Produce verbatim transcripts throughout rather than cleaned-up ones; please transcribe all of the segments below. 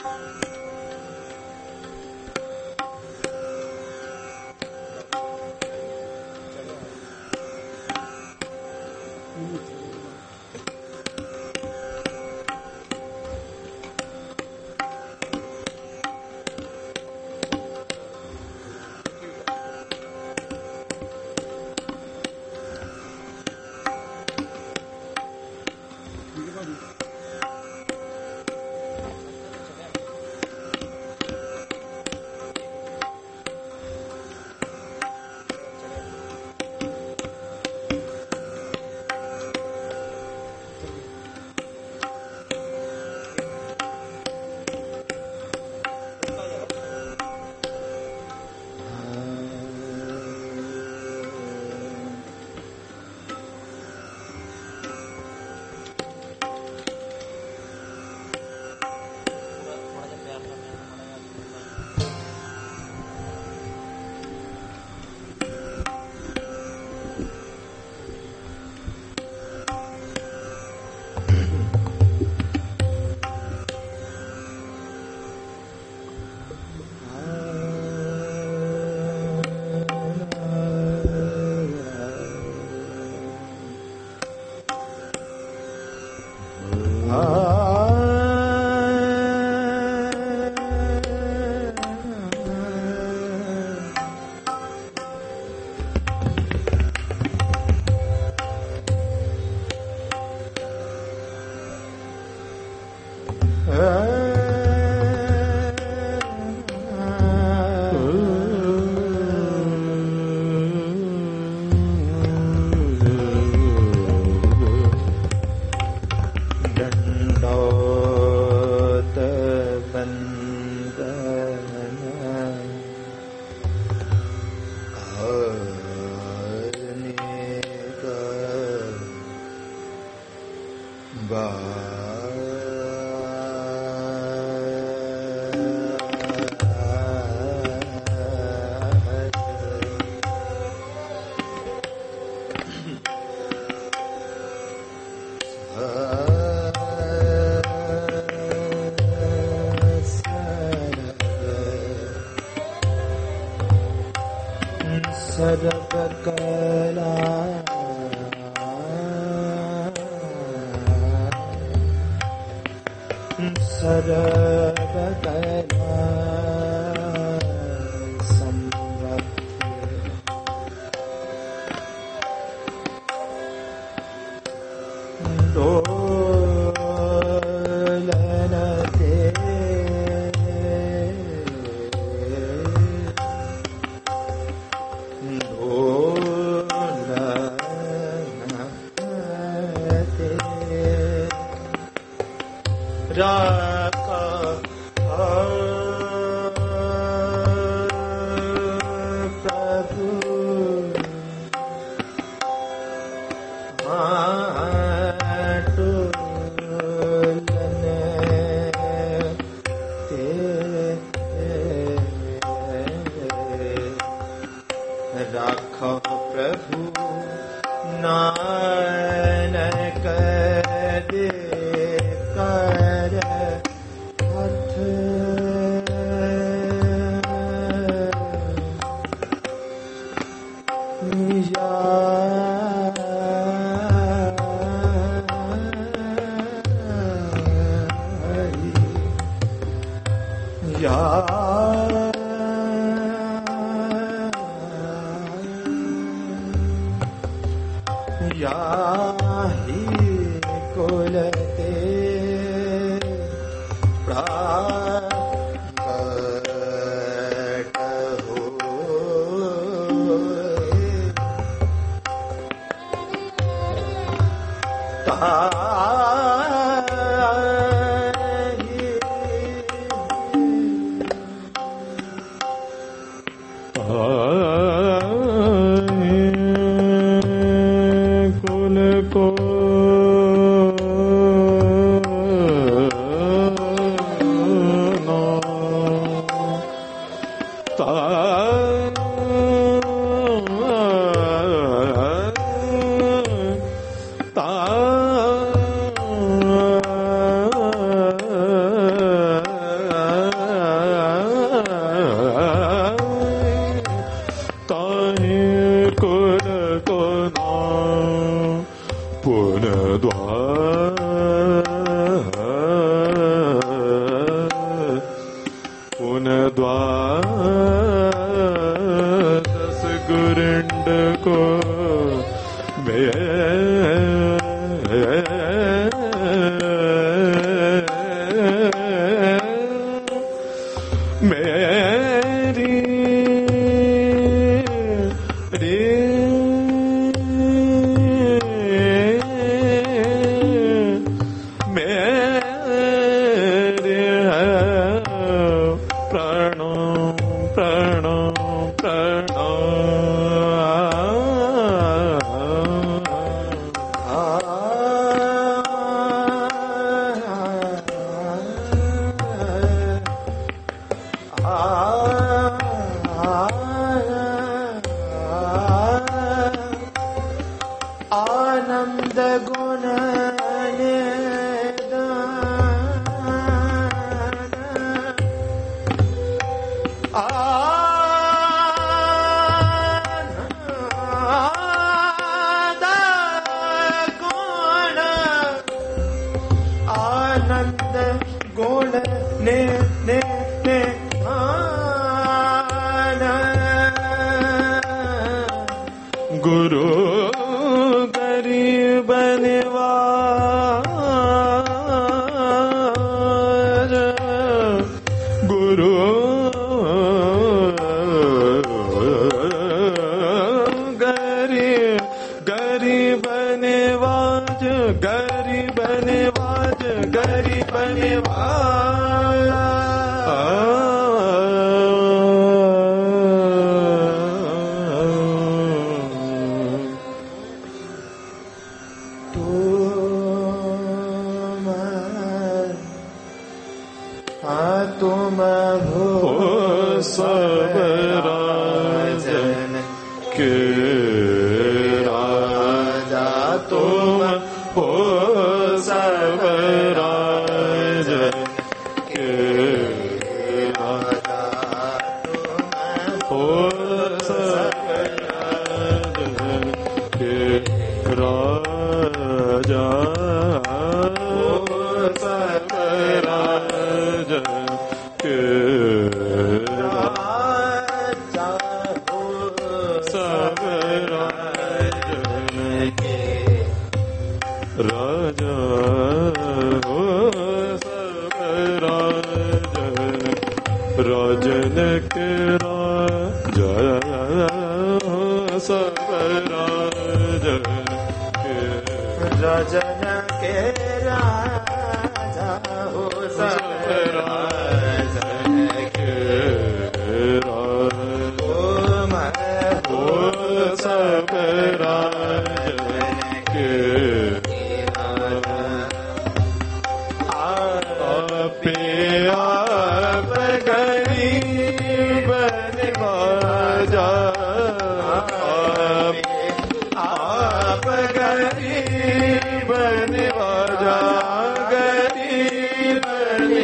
कुल गुण ने ने ने आन गुरु गरीब निवाज गुरु गरीब गरीब निवाज गरीब निवाज गरीब निवाज तुम हो सब राजन के राजा तुम हो सब राजन के राजा तुम हो सब राजन के राजा सब राजन के राजा हो सब राजन के राजा हो सब राजन राजन के राजा हो सब राजन के राजन के राजा हो सब राजन के हो सब राजन के आपे आप गरीब निवाजा आप गरीब निवाजा गरीब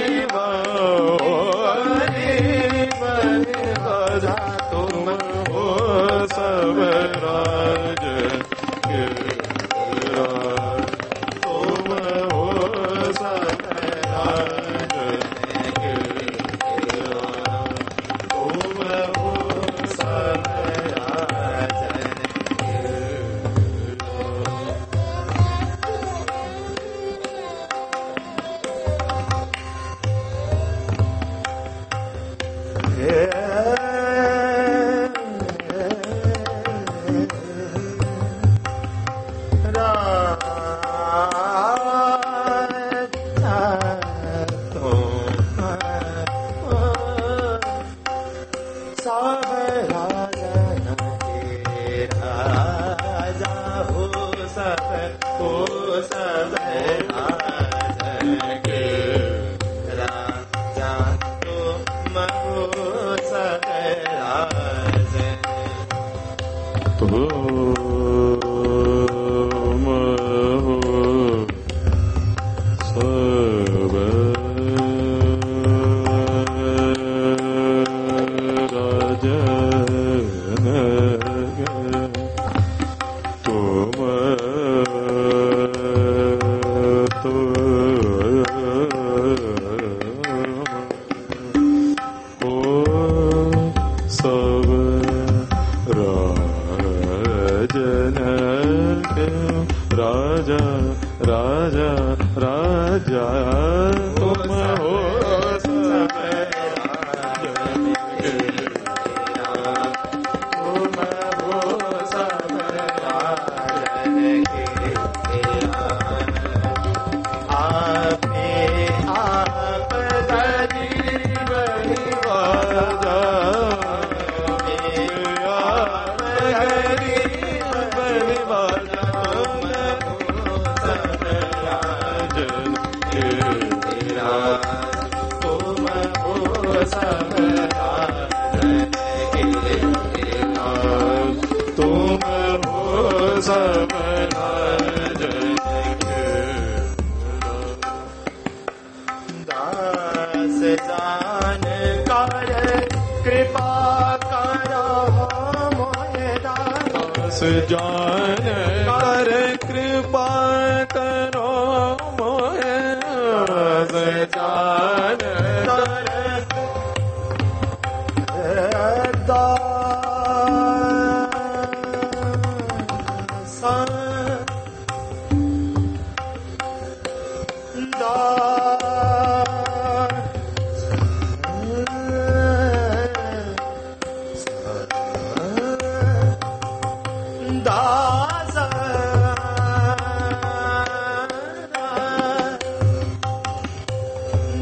गरीब निवाजा तुम हो सब राजन के राज तुम हो सब राजन के राज तुम हो सब राजन के राजा राजा राजा तुम हो सब राजन के तुम हो सब राजन के आपे आप गरीब निवाजा आप गरीब निवाजा तुम हो सब राजन के तुम हो सब राजन के दास जान कर कृपा करो मोहे दास जान कर कृपा करो मोहे जान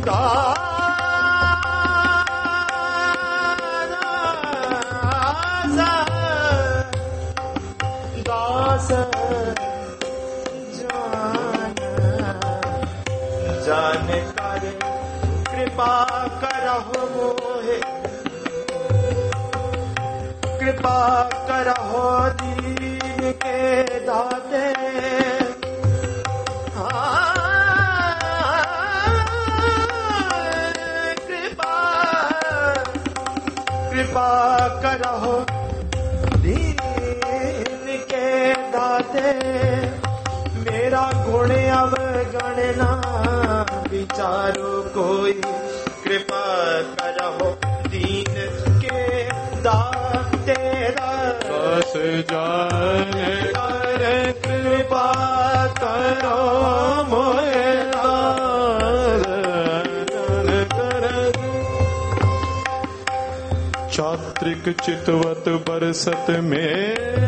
दास जान जान कर कृपा करहु मोहे कृपा करहु दीन के दाते कृपा कृपा करहु दीन के दाते मेरा गुण अवगण ना विचारो कोई कृपा करहु दीन के दाते रस जान कर कृपा करो मोहे चात्रिक चितवत बरसत में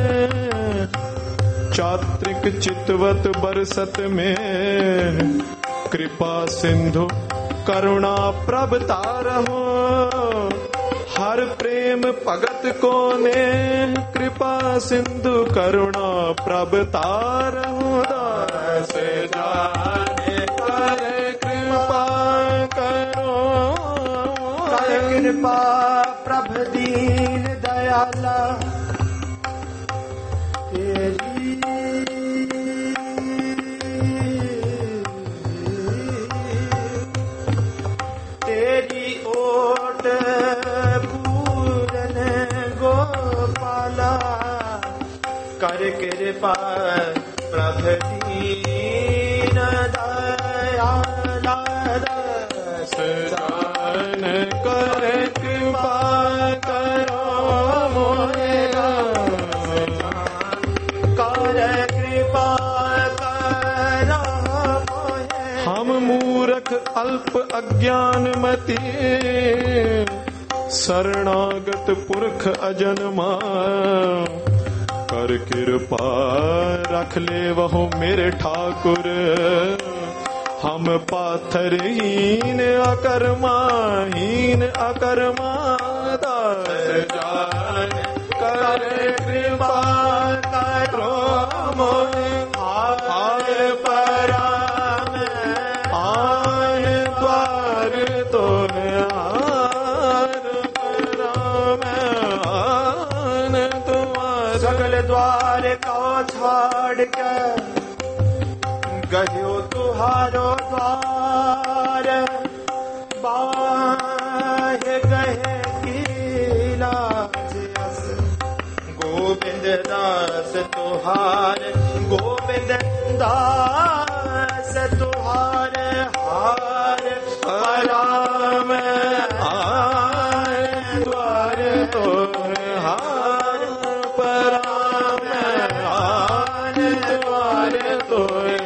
चात्रिक चितवत बरसत में कृपा सिंधु करुणा प्रभतारहो हर प्रेम भगत को ने कृपा सिंधु करुणा प्रभतारहो दास जाने कर कृपा करो कर कृपा प्रभ दीन दयाला तेरी तेरी ओट पूरन गोपाला कर कृपा प्रभ दीन दयाला दास जान कर कृपा करो मोहे कर कृपा करो मोहे हम मूर्ख अल्प अज्ञानमति शरणागत पुरख अजन्मा कर कृपा रख ले वहो मेरे ठाकुर हम पाथरहीन अकर्माहीन अकर्मा दास जान कर कृपा करो मोहे आय पराम आन द्वार तो आन पराम आन द्वार सगल द्वार को छाड़ के गयो तुहारो द्वार बाहे गहे की लाज अस गोविंद दास तुहार गोविंद दास तुहार हार पराम आए द्वार तो हार पराम आन द्वार तो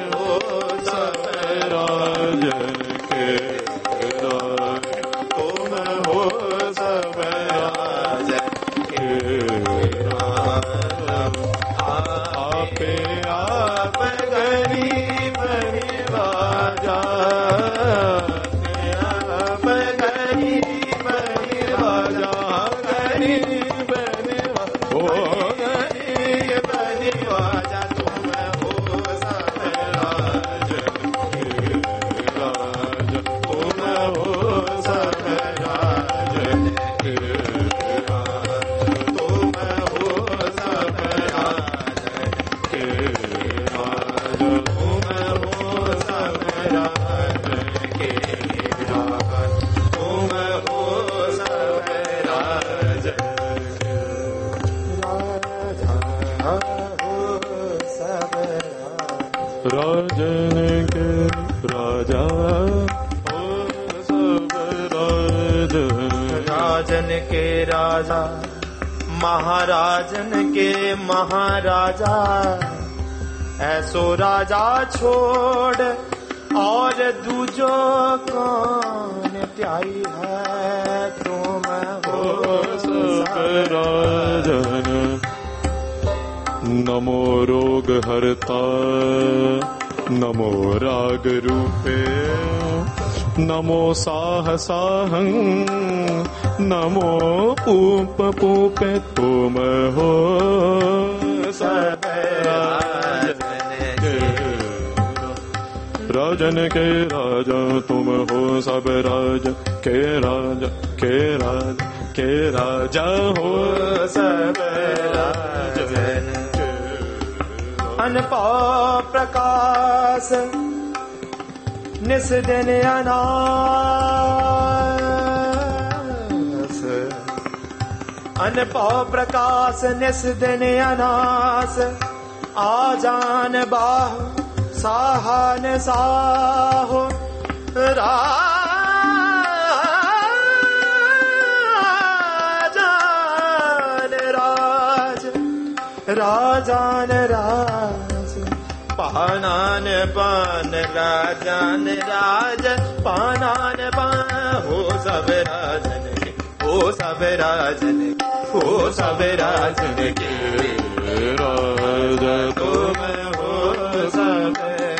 राजन के राजा सब राज राजन के राजा महाराजन के महाराजा ऐसो राजा छोड़ और दूजो कौन त्याई है तुम हो सब राजन नमो रोग हरता नमो राग रूपे नमो साहसाहं नमो पूप पूपे तुम हो सब राजन के राजा तुम हो सब राज के राजा के राज के राजा हो सब राजन के अनपा प्रकाश निस दिन अनास अनपा प्रकाश निस दिन अनास आजान बाह साहन साहो राजान राज राजान राज पानान पान राजान राज पानान पान हो सब राजन के हो सब राजन हो सब राजन के राजा तुम हो सब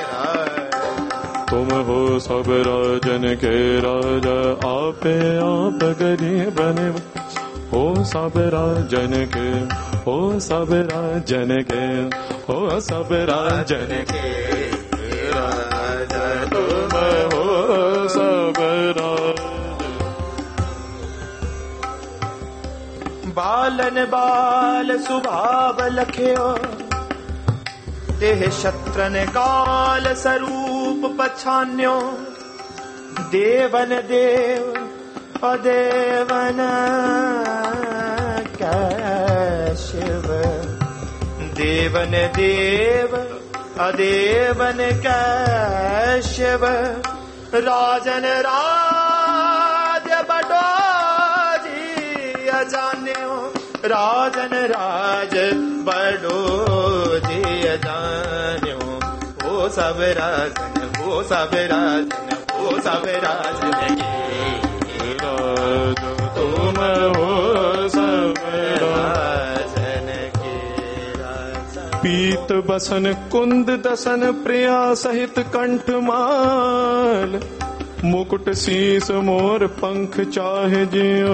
तुम हो सब राजन के राजा आपे आप गरीब बने हो सब राजन के हो सब राजन के हो सब राजन के राजा तुम हो सब राज बालन बाल सुभाव लख्यो देह शत्रन काल स्वरूप पछान्यो देवन देव अदेवन कैशिव देवन देव अदेवन कैशिव राजन राज बडो जी अजान्यो राजन राज बडो जी अजान्यो हो सब राजन हो सब राजन हो सब राजन के राज तुम हो सब राजन के राजा पीत बसन कुंद दसन प्रिया सहित कंठमाल मुकुट शीस मोर पंख चाहे जियो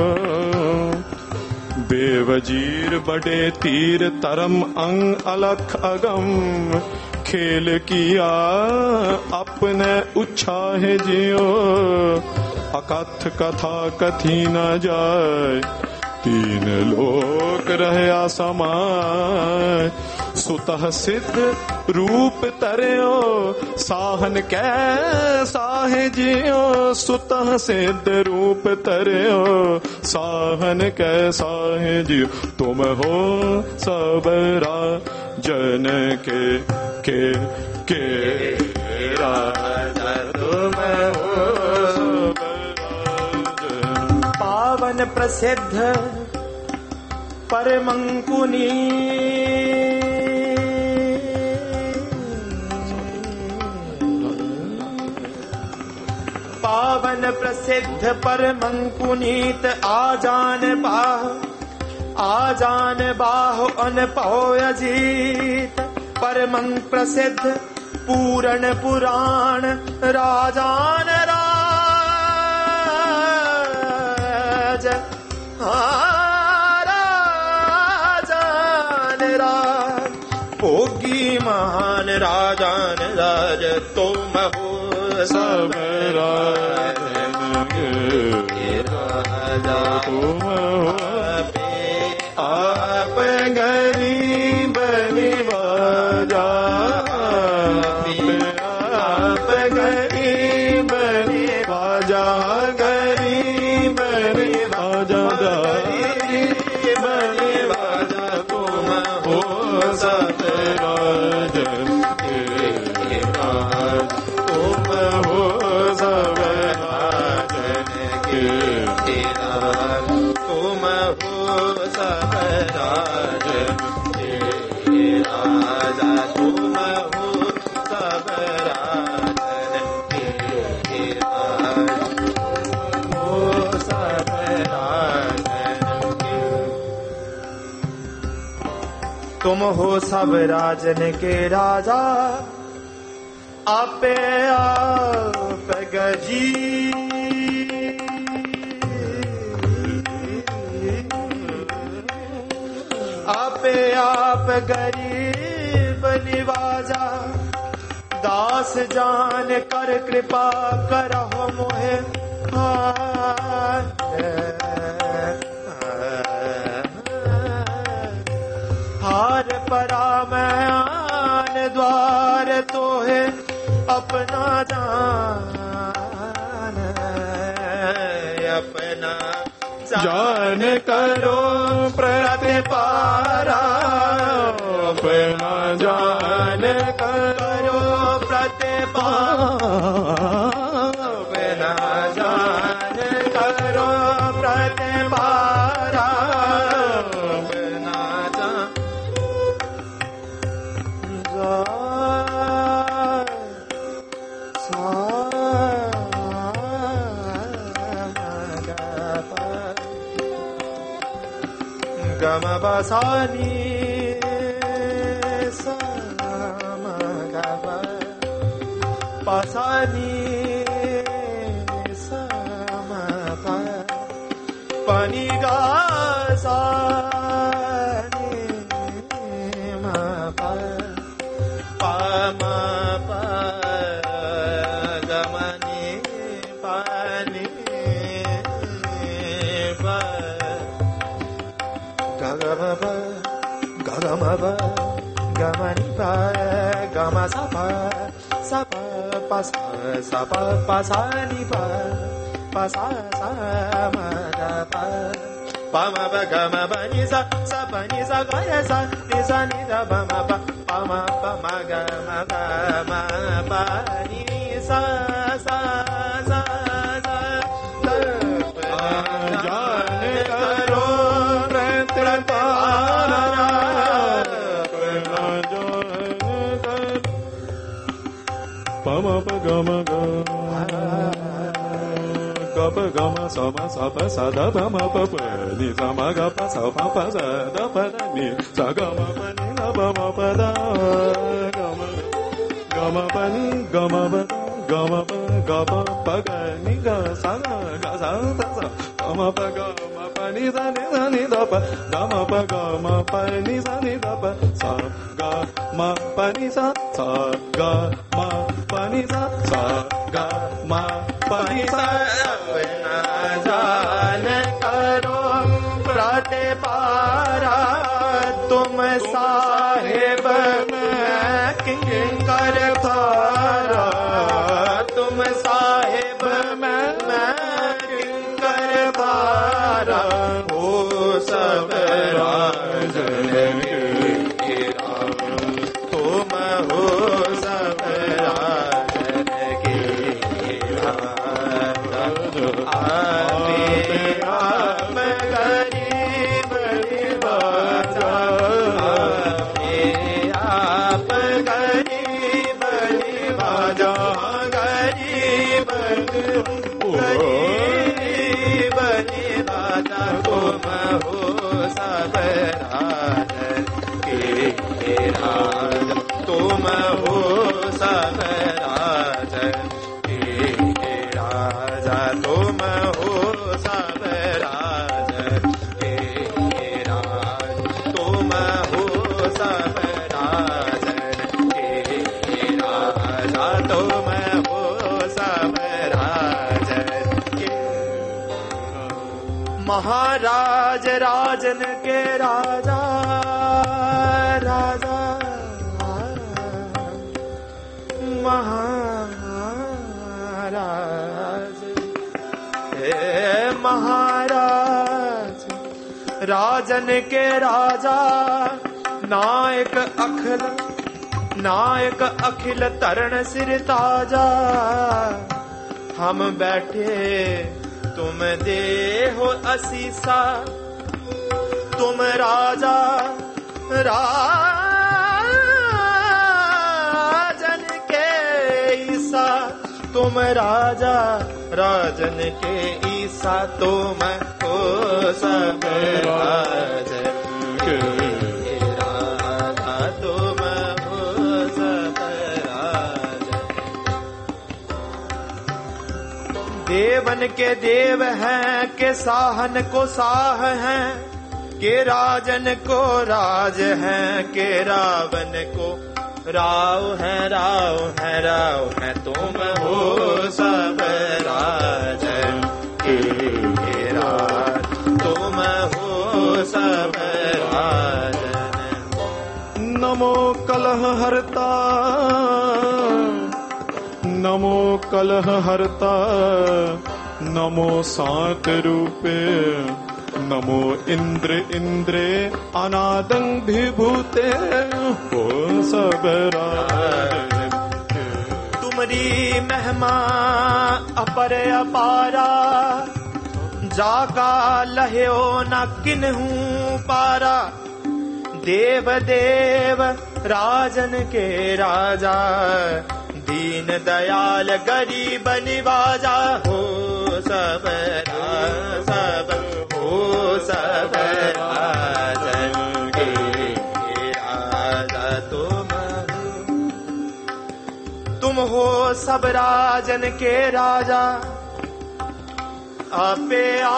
बेवजीर बड़े तीर तरम अंग अलख अगम खेल किया अपने उच्छाहे जियो अकथ कथा कथी न जाय तीन लोक रहे असमाय सुतः सिद्ध रूप तरियो साहन कै साहे जियो सुतः सिद्ध रूप तरियो साहन कै साहे जियो तुम हो सब राजन के के के राजा तुम हो सब राजन पावन प्रसिद्ध परमंकुनी पावन प्रसिद्ध परमंकुनीत आजान बाह आजान बाह अनपहो अजीत परमं प्रसिद्ध पूरण पुराण राजान राज राजान राज भोगी महान राजान राज तुम हो सब राजन के राजा तुम हो आप गरीब निवाजा आप गरीब निवाजा गरीब निवाजा गरीब निवाजा तुम हो सब राजन के राज तुम हो सब राजन के राज तुम हो सब राजन के राजा तुम हो सब राजन के राज हो सब राजन के तुम हो सब राजन के राजा आपे आप गजी आपे आप गरीब निवाजा दास जान कर कृपा करहो मोहे हार परा मैं आन द्वार तो है अपना जान अपना जान करो प्रतिपारा अपना जान करो प्रतिपारा अपना जान करो प्रतिपारा अपना जान गम बसानी सम गम पसानी सम पनी गा सानी म प म प गमनी पानी प गम प गम प गमनी प गम स प स प प स स प प स नि प प स स म ग प प म प ग म प नि स स प नि स ग रे स नि स नि द प म प प म प म ग म ग म प नि स स स स जान करो प्रतिपारा पम प गम ग ग प गम स म स प स द प म प प नि स म ग प स प प स द प द नि स ग म प नि द प म प द ग म ग म प नि ग म प ग म प ग प प ग नि ग स ग ग स द स ग म प ग म प नि स नि स नि द प द म प ग म प नि स नि द प स ग म प नि स स ग म प नि स स ग म प नि स अपना जान करो प्रतिपारा तुम साहेब मैं किंकर थारा तुम साहेब मैं मैं किंकर थारा हो सब राजन के तुम हो सब राजन के आपे आप गरीब निवाजा आपे आप गरीब निवाजा गरीब गरीब निवाजा तुम हो सब राजन के राज तुम हो सब राजन के राजा तुम हो सब राजन के राज तुम हो सब राजन के राजा तुम हो सब राजन के महाराज राजन के राजा राजा महाराज हे महाराज राजन के राजा नायक अखिल नायक अखिल तरण सिर ताजा हम बैठे तुम दे हो असीसा तुम राजा राजन के ईसा तुम राजा राजन के ईसा तुम हो सब राजन के राजा तुम हो सब राजन देवन के देव हैं के साहन को साह हैं, के राजन को राज हैं, के रावण को राव है राव है राव है। तुम हो सब राजन के राज, तुम हो सब राजन। नमो कलह हरता, नमो कलह हरता, नमो सात रूपे, नमो इंद्र इंद्रे अनादं विभूते हो सब राज। तुमरी महिमा अपर अपारा, जाका लह्यो न किन्हू पारा। देव देव राजन के राजा, दीन दयाल गरीब निवाजा। हो सब राज, सब हो सब राजन के राजा। तुम तुम हो सब राजन के राजा। आपे आ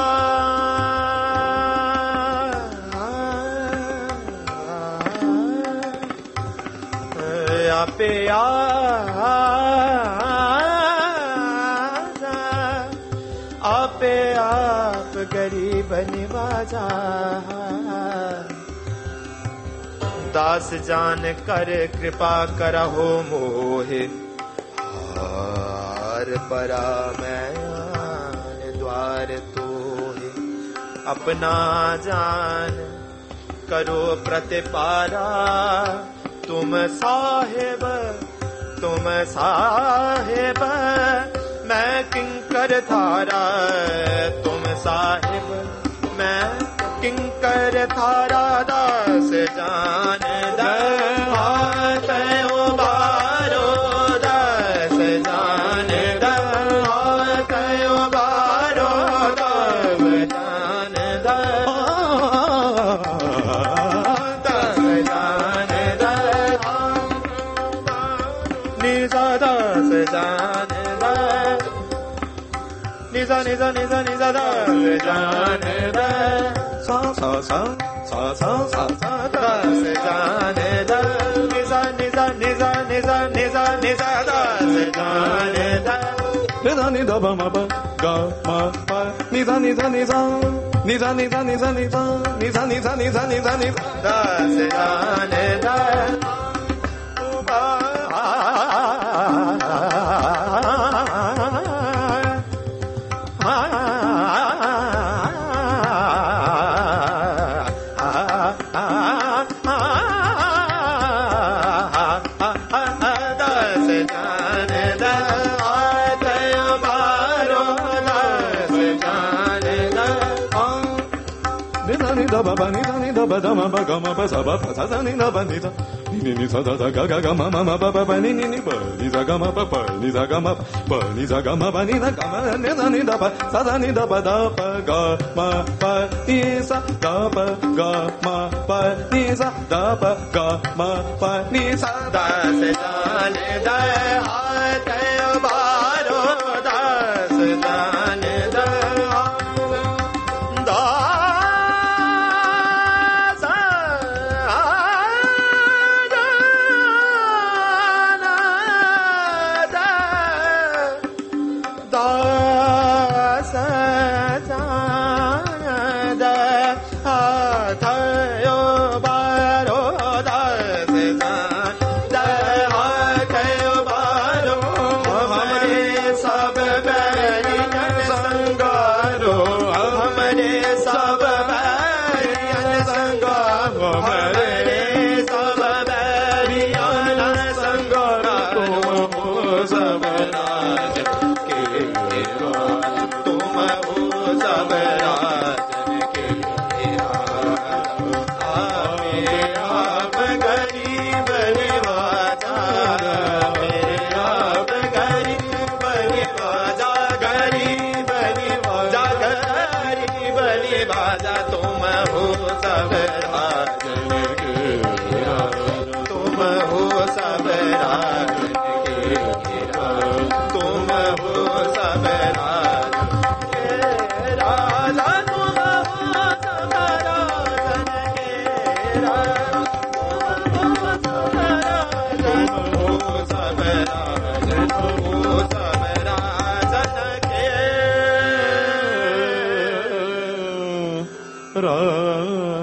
आपे आ आपे आप गरीब निवाजा। दास जान कर कृपा करहो मोहे, हार परा मैं द्वार तोहे। अपना जान करो प्रतिपारा, तुम साहेब तुम साहेब मैं किंकर थारा। तुम साहेब मैं किंकर थारा। दास जान हाथ उबारो, दास जान हाथ उबारो। दास जान दास जान निजा दास जान निजा निजा निजा निजा दास जान सा सा सा सा सा सा सा दास जान दा। निजा निजा निजा निजा निजा निजा दास जान दा। निजा निजा ब म ब ग म प निजा निजा निजा निजा निजा निजा निजा निजा निजा निजा निजा निजा दास जान दा। ba ba ni da ni da ba da ma ba ga ma ba sa ba pa sa sa ni da ba ni da ni ni ni sa da sa ga ga ga ma ma ma ba ba ba ni ni ni ba ni sa ga ma ba ba ni sa ga ma ba ni sa ga ma ba ni da ga ma ni da ni da ba sa da ni da ba da pa ga ma pa ni sa da pa ga ma pa ni sa da pa ga ma pa ni sa da se jaan da haat ubaro da se jaan da राज